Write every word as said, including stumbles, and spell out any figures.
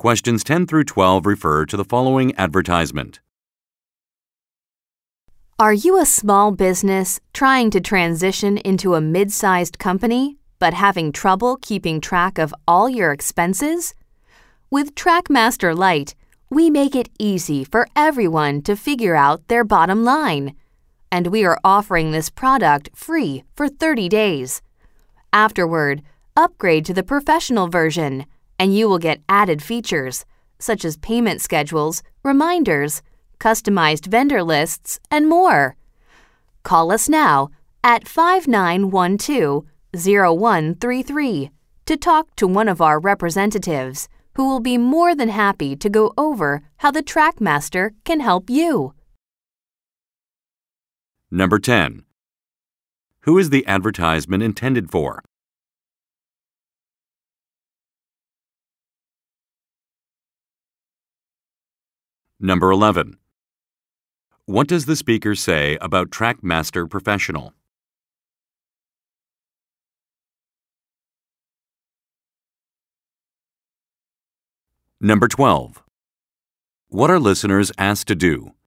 Questions ten through twelve refer to the following advertisement. Are you a small business trying to transition into a mid-sized company, but having trouble keeping track of all your expenses? With TrackMaster Lite, we make it easy for everyone to figure out their bottom line. And we are offering this product free for thirty days. Afterward, upgrade to the professional version, and you will get added features, such as payment schedules, reminders, customized vendor lists, and more. Call us now at five nine one two, zero one three three to talk to one of our representatives who will be more than happy to go over how the TrackMaster can help you. Number ten. Who is the advertisement intended for? Number eleven. What does the speaker say about TrackMaster Professional? Number twelve. What are listeners asked to do?